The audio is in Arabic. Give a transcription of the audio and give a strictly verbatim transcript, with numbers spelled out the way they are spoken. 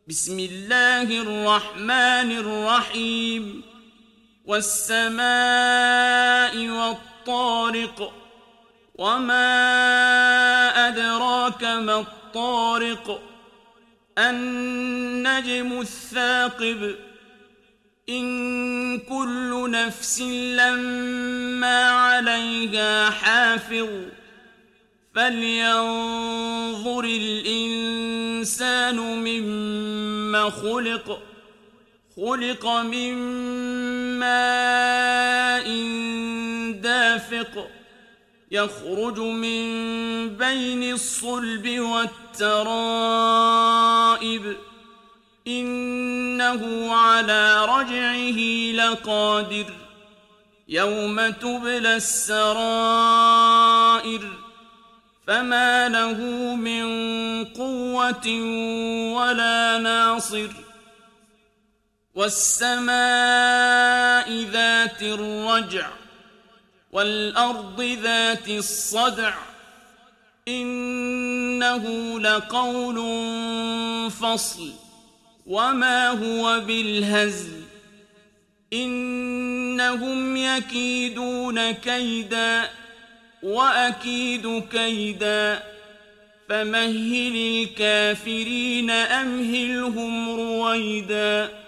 بسم الله الرحمن الرحيم والسماء والطارق وما أدراك ما الطارق النجم الثاقب إن كل نفس لما عليها حافظ فلينظر الإنسان مما خلق خلق من ماء دافق يخرج من بين الصلب والترائب إنه على رجعه لقادر يوم تبلى السرائر فما له من قوة ولا ناصر والسماء ذات الرجع والأرض ذات الصدع إنه لقول فصل وما هو بالهزل إنهم يكيدون كيدا وأكيد كيدا فمهل الكافرين أمهلهم رويدا